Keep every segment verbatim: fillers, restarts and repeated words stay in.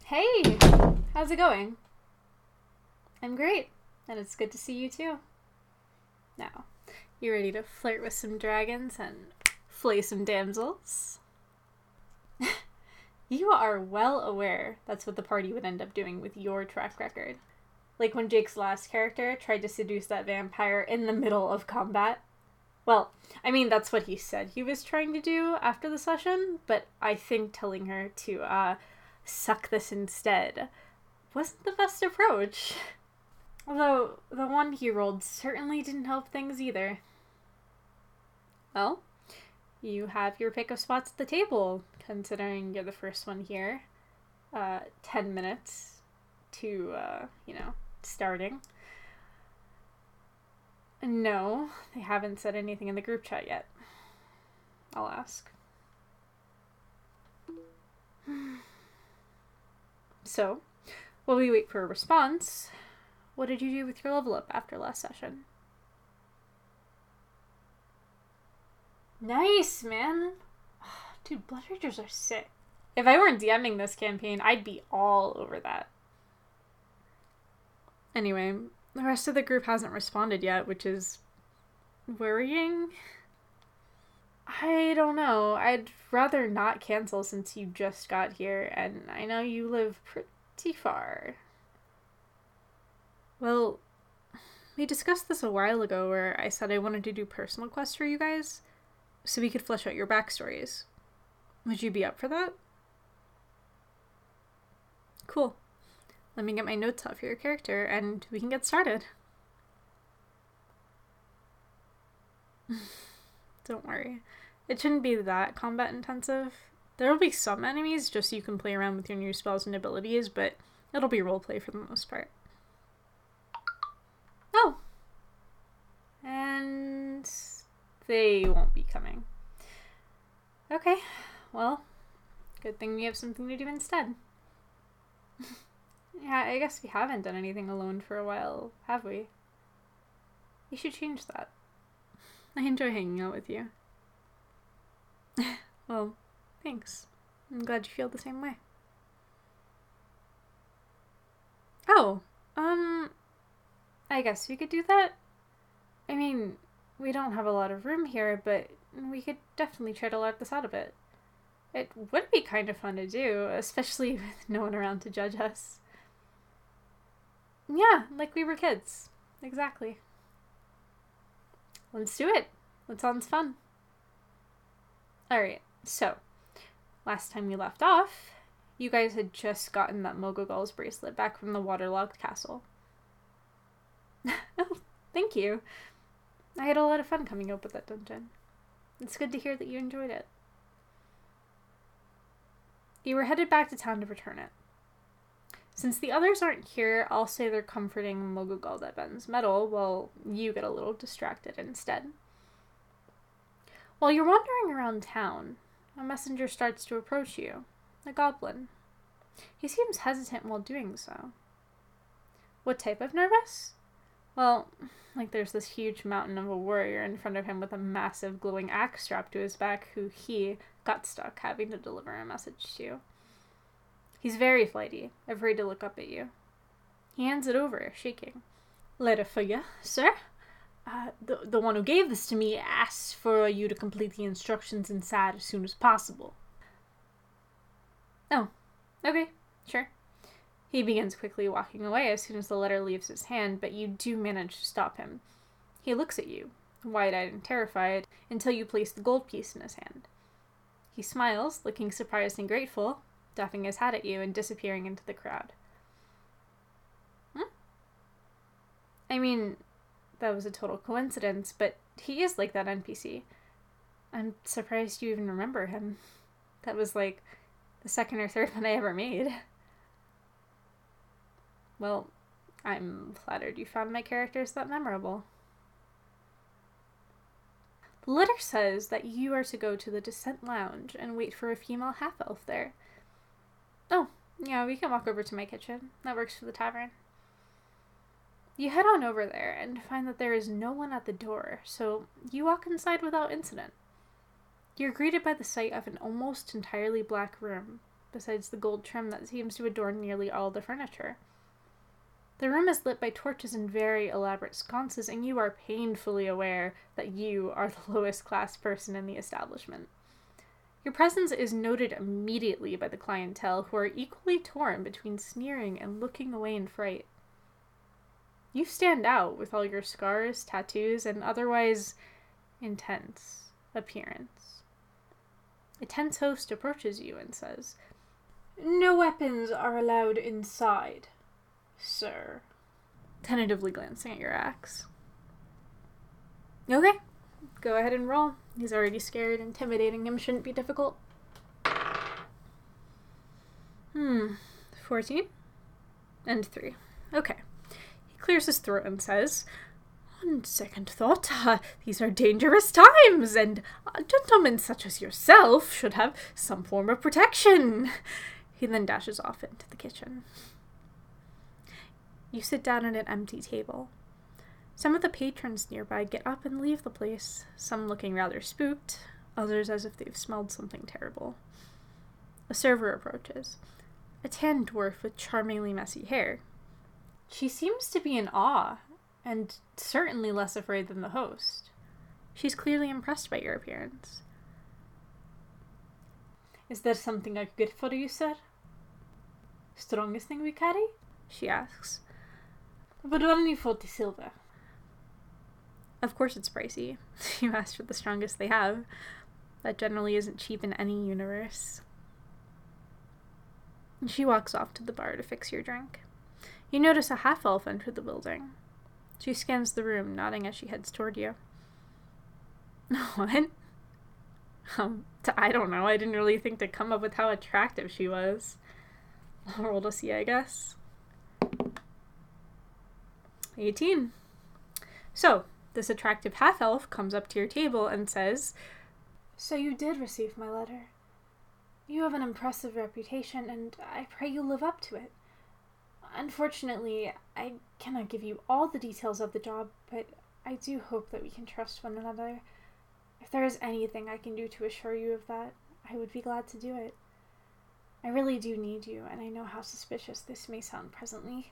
Hey, how's it going? I'm great, and it's good to see you too. Now, you ready to flirt with some dragons and flay some damsels? You are well aware that's what the party would end up doing with your track record. Like when Jake's last character tried to seduce that vampire in the middle of combat. Well, I mean, that's what he said he was trying to do after the session, but I think telling her to, uh, suck this instead wasn't the best approach. Although, the one he rolled certainly didn't help things either. Well, you have your pick of spots at the table, considering you're the first one here. Uh, ten minutes to, uh, you know, starting. No, they haven't said anything in the group chat yet. I'll ask. So, while we wait for a response, what did you do with your level up after last session? Nice, man! Dude, Blood Ragers are sick. If I weren't DMing this campaign, I'd be all over that. Anyway, the rest of the group hasn't responded yet, which is worrying. I don't know. I'd rather not cancel since you just got here, and I know you live pretty far. Well, we discussed this a while ago where I said I wanted to do personal quests for you guys, so we could flesh out your backstories. Would you be up for that? Cool. Let me get my notes off your character, and we can get started. Don't worry. It shouldn't be that combat intensive. There will be some enemies just so you can play around with your new spells and abilities, but it'll be roleplay for the most part. Oh! And they won't be coming. Okay, well, good thing we have something to do instead. Yeah, I guess we haven't done anything alone for a while, have we? We should change that. I enjoy hanging out with you. Well, thanks. I'm glad you feel the same way. Oh, um, I guess we could do that. I mean, we don't have a lot of room here, but we could definitely try to let this out a bit. It would be kind of fun to do, especially with no one around to judge us. Yeah, like we were kids. Exactly. Let's do it. That sounds fun. Alright, so, last time we left off, you guys had just gotten that Mogul's bracelet back from the waterlogged castle. Oh, thank you. I had a lot of fun coming up with that dungeon. It's good to hear that you enjoyed it. You were headed back to town to return it. Since the others aren't here, I'll say they're comforting Mogul that bends metal while you get a little distracted instead. While you're wandering around town, a messenger starts to approach you, a goblin. He seems hesitant while doing so. What type of nervous? Well, like there's this huge mountain of a warrior in front of him with a massive glowing axe strapped to his back who he got stuck having to deliver a message to. He's very flighty, afraid to look up at you. He hands it over, shaking. Letter for you, sir. Uh, the, the one who gave this to me asks for you to complete the instructions inside as soon as possible. Oh, okay, sure. He begins quickly walking away as soon as the letter leaves his hand, but you do manage to stop him. He looks at you, wide-eyed and terrified, until you place the gold piece in his hand. He smiles, looking surprised and grateful, doffing his hat at you and disappearing into the crowd. Hmm? I mean, that was a total coincidence, but he is like that N P C. I'm surprised you even remember him. That was like the second or third one I ever made. Well, I'm flattered you found my characters that memorable. The letter says that you are to go to the Descent Lounge and wait for a female half-elf there. Oh, yeah, we can walk over to my kitchen. That works for the tavern. You head on over there and find that there is no one at the door, so you walk inside without incident. You're greeted by the sight of an almost entirely black room, besides the gold trim that seems to adorn nearly all the furniture. The room is lit by torches and very elaborate sconces, and you are painfully aware that you are the lowest class person in the establishment. Your presence is noted immediately by the clientele, who are equally torn between sneering and looking away in fright. You stand out with all your scars, tattoos, and otherwise intense appearance. A tense host approaches you and says, "No weapons are allowed inside, sir," tentatively glancing at your axe. Okay, go ahead and roll. He's already scared. Intimidating him shouldn't be difficult. Hmm, fourteen? And three. Okay. He clears his throat and says, "On second thought, uh, these are dangerous times, and uh, gentlemen such as yourself should have some form of protection." He then dashes off into the kitchen. You sit down at an empty table. Some of the patrons nearby get up and leave the place, some looking rather spooked, others as if they've smelled something terrible. A server approaches, a tan dwarf with charmingly messy hair. She seems to be in awe, and certainly less afraid than the host. She's clearly impressed by your appearance. "Is there something I could get for you, sir?" "Strongest thing we carry?" she asks. "But only forty silver." Of course it's pricey. You asked for the strongest they have. That generally isn't cheap in any universe. And she walks off to the bar to fix your drink. You notice a half-elf enter the building. She scans the room, nodding as she heads toward you. What? Um, t- I don't know. I didn't really think to come up with how attractive she was. I'll roll to see, I guess. eighteen. So, this attractive half-elf comes up to your table and says, "So you did receive my letter. You have an impressive reputation, and I pray you live up to it. Unfortunately, I cannot give you all the details of the job, but I do hope that we can trust one another. If there is anything I can do to assure you of that, I would be glad to do it. I really do need you, and I know how suspicious this may sound presently."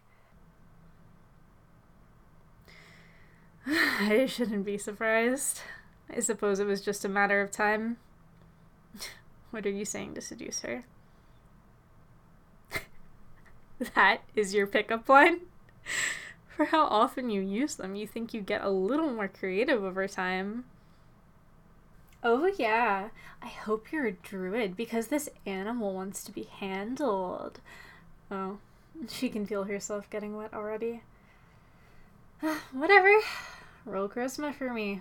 I shouldn't be surprised. I suppose it was just a matter of time. What are you saying to seduce her? That is your pickup line? For how often you use them, you think you get a little more creative over time. "Oh yeah, I hope you're a druid, because this animal wants to be handled." Oh, she can feel herself getting wet already. Whatever. Roll charisma for me.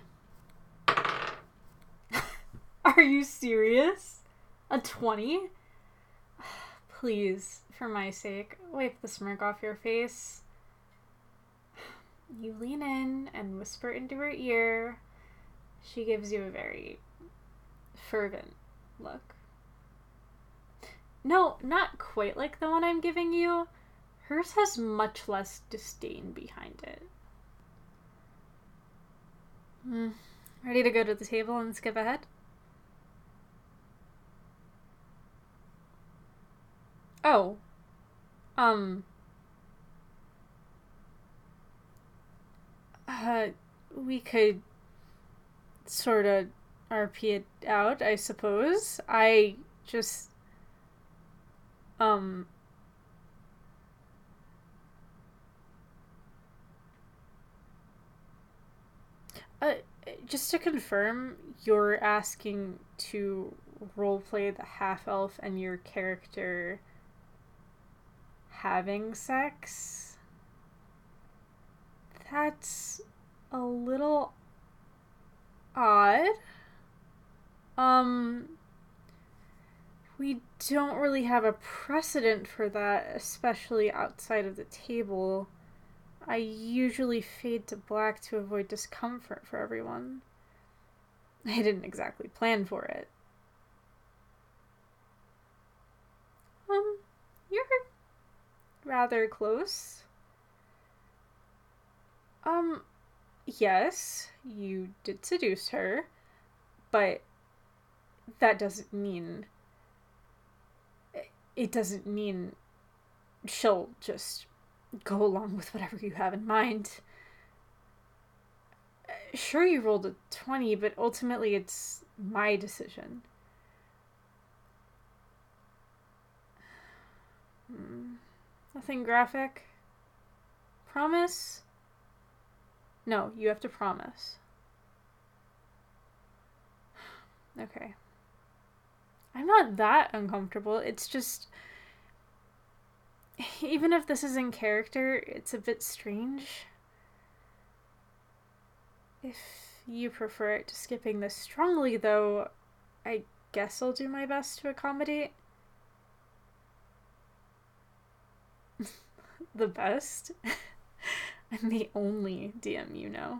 Are you serious? A twenty? Please, for my sake, wipe the smirk off your face. You lean in and whisper into her ear. She gives you a very fervent look. No, not quite like the one I'm giving you. Hers has much less disdain behind it. Mm. Ready to go to the table and skip ahead? Oh. Um. Uh, we could sort of R P it out, I suppose. I just... Um... Uh, just to confirm, you're asking to roleplay the half-elf and your character having sex? That's a little odd. Um, we don't really have a precedent for that, especially outside of the table. I usually fade to black to avoid discomfort for everyone. I didn't exactly plan for it. Um, you're rather close. Um, yes, you did seduce her, but that doesn't mean... it doesn't mean she'll just go along with whatever you have in mind. Sure, you rolled a twenty, but ultimately it's my decision. Hmm. Nothing graphic? Promise? No, you have to promise. Okay. I'm not that uncomfortable. It's just... Even if this is in character, it's a bit strange. If you prefer it to skipping this strongly, though, I guess I'll do my best to accommodate. The best? I'm the only D M you know.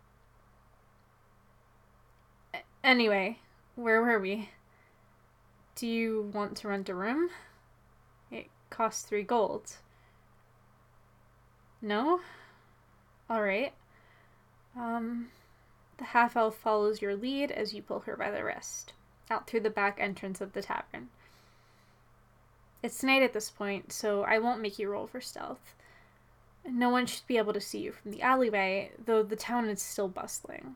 Anyway, where were we? Do you want to rent a room? It costs three gold. No? Alright. Um, the half-elf follows your lead as you pull her by the wrist, out through the back entrance of the tavern. It's night at this point, so I won't make you roll for stealth. No one should be able to see you from the alleyway, though the town is still bustling.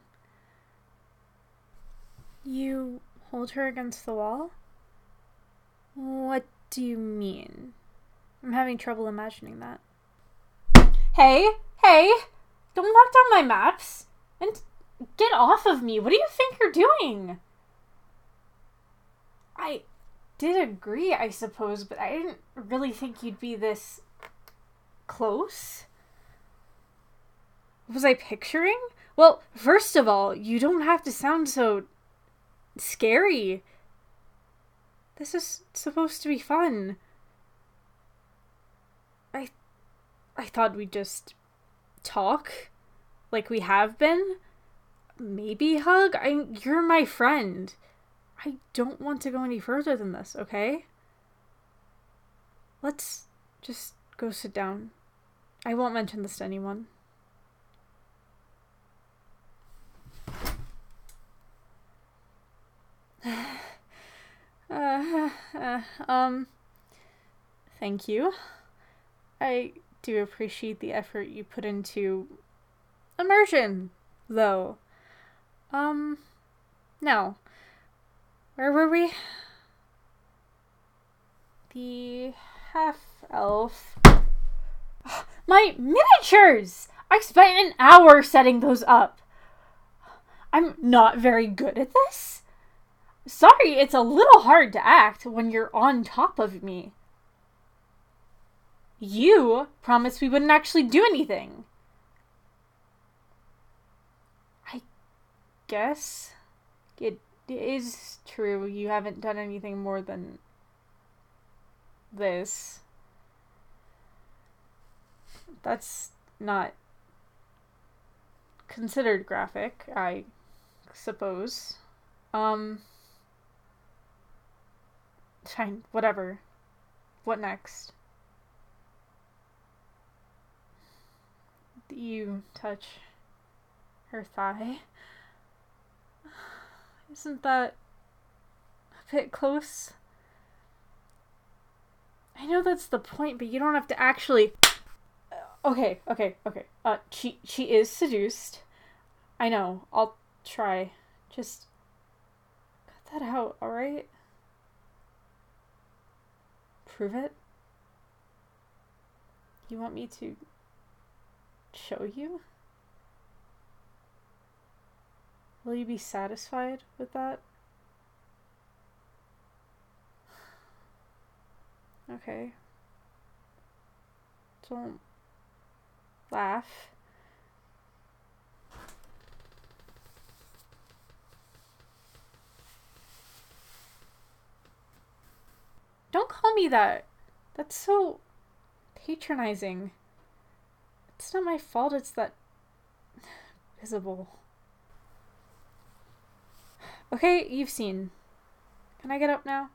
You hold her against the wall? What do you mean? I'm having trouble imagining that. Hey! Hey! Don't knock down my maps! And get off of me! What do you think you're doing? I did agree, I suppose, but I didn't really think you'd be this close. Was I picturing? Well, first of all, you don't have to sound so scary. This is supposed to be fun. I I thought we'd just talk like we have been. Maybe hug. I you're my friend. I don't want to go any further than this, okay? Let's just go sit down. I won't mention this to anyone. uh, uh, um, thank you. I do appreciate the effort you put into immersion, though. Um, now, where were we? The half-elf. My miniatures! I spent an hour setting those up. I'm not very good at this. Sorry, it's a little hard to act when you're on top of me. You promised we wouldn't actually do anything. I guess it is true you haven't done anything more than this. That's not considered graphic, I suppose. Um, fine, whatever. What next? You touch her thigh. Isn't that a bit close? I know that's the point, but you don't have to actually... Okay, okay, okay. Uh, she, she is seduced. I know. I'll try. Just cut that out, alright? Prove it? You want me to show you? Will you be satisfied with that? Okay. Don't laugh. Don't call me that. That's so patronizing. It's not my fault it's that visible. Okay, you've seen. Can I get up now?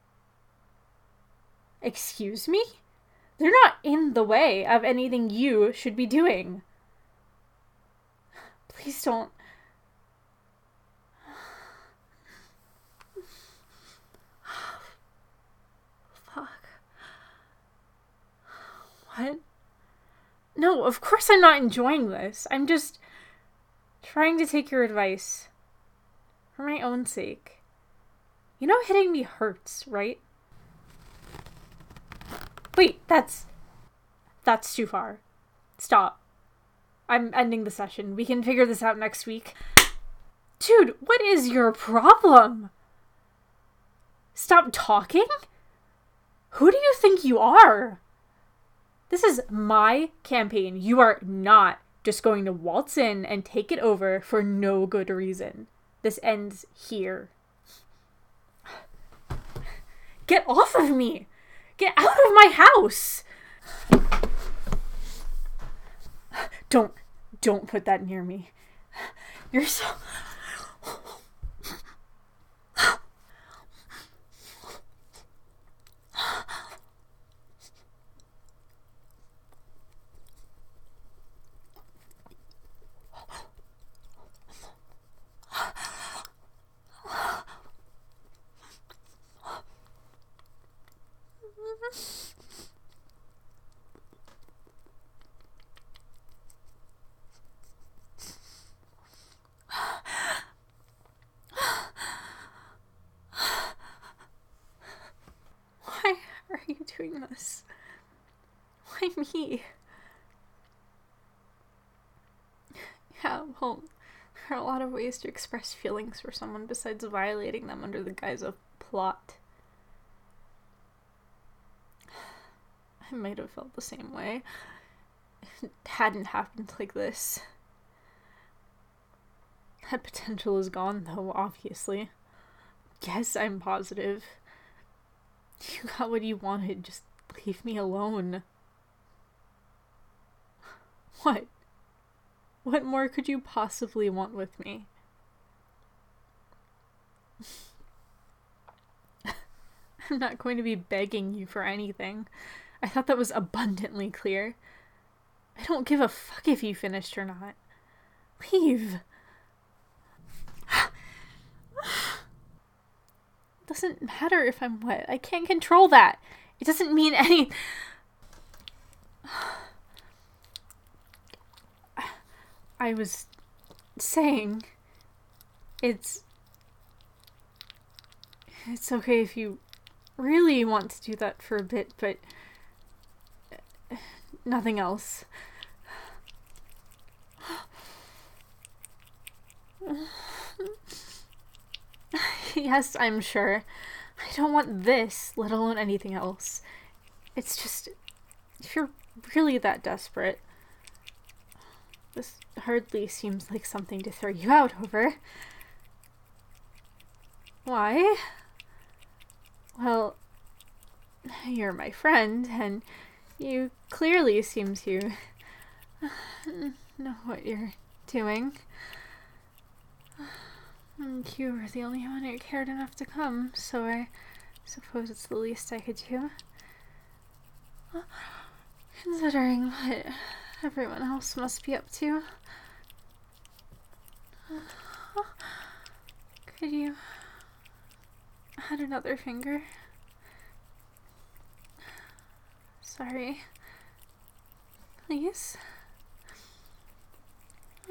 Excuse me? They're not in the way of anything you should be doing. Please don't. Fuck. What? No, of course I'm not enjoying this. I'm just trying to take your advice. For my own sake. You know hitting me hurts, right? Wait, that's... That's too far. Stop. I'm ending the session. We can figure this out next week. Dude, what is your problem? Stop talking? Who do you think you are? This is my campaign. You are not just going to waltz in and take it over for no good reason. This ends here. Get off of me! Get out of my house! Don't, don't put that near me. You're so... Why are you doing this? Why me? Yeah, well, there are a lot of ways to express feelings for someone besides violating them under the guise of plot. I might have felt the same way if it hadn't happened like this. That potential is gone, though, obviously. Yes, I'm positive. You got what you wanted, just leave me alone. What? What more could you possibly want with me? I'm not going to be begging you for anything. I thought that was abundantly clear. I don't give a fuck if you finished or not. Leave. Doesn't matter if I'm wet. I can't control that. It doesn't mean any... I was saying... It's... It's okay if you really want to do that for a bit, but... Nothing else. Yes, I'm sure. I don't want this, let alone anything else. It's just, if you're really that desperate, this hardly seems like something to throw you out over. Why? Well, you're my friend, and you clearly seem to know what you're doing. And you were the only one who cared enough to come, so I suppose it's the least I could do. Considering what everyone else must be up to. Could you add another finger? Sorry. Please? Uh...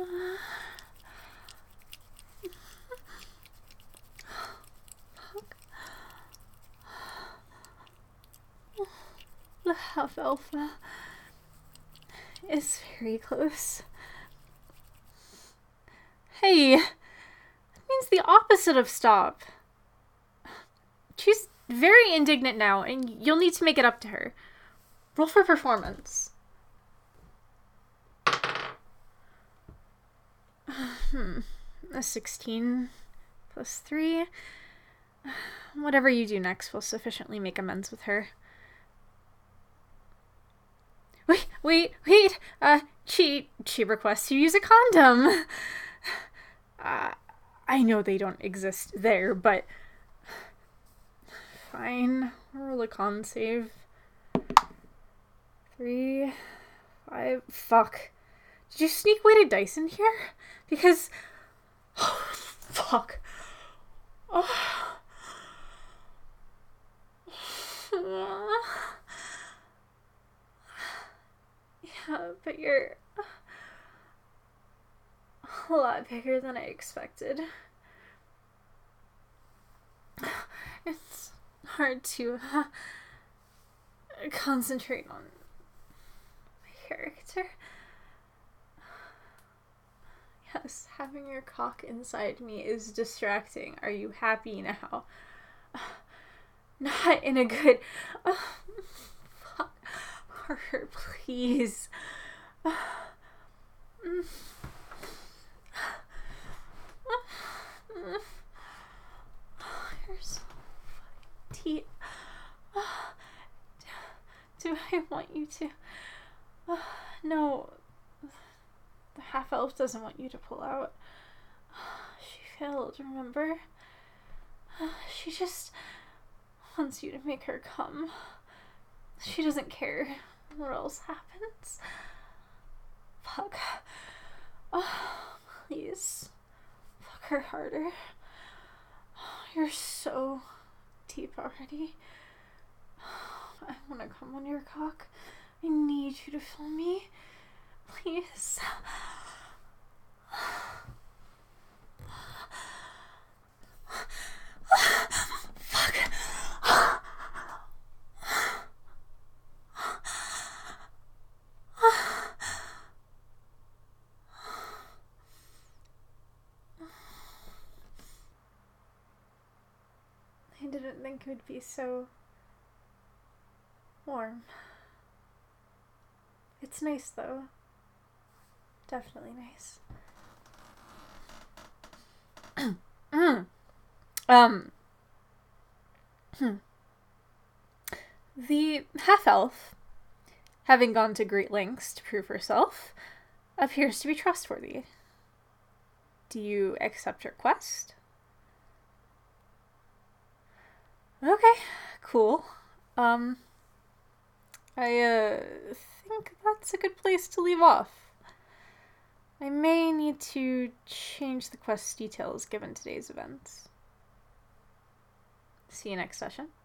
The half alpha is very close. Hey, that means the opposite of stop. She's very indignant now, and you'll need to make it up to her. Roll for performance. Hmm. A sixteen plus three. Whatever you do next will sufficiently make amends with her. Wait, wait, wait! Uh, she, she requests you use a condom! Uh, I know they don't exist there, but... Fine. Roll a con save. Three... Five... Fuck. Did you sneak weighted dice in here? Because... Oh, fuck. Oh... But you're a lot bigger than I expected. It's hard to uh, concentrate on my character. Yes, having your cock inside me is distracting. Are you happy now? Not in a good... Oh, fuck. Harder, please. You're so deep. Do I want you to... No. The half-elf doesn't want you to pull out. She failed, remember? She just wants you to make her come. She doesn't care what else happens. Fuck. Oh, please. Fuck her harder. You're so deep already. I want to come on your cock. I need you to feel me. Please. Fuck. I didn't think it would be so warm. It's nice though. Definitely nice. mm. Um. The half-elf, having gone to great lengths to prove herself, appears to be trustworthy. Do you accept her quest? Okay, cool. Um, I, uh, think that's a good place to leave off. I may need to change the quest details given today's events. See you next session.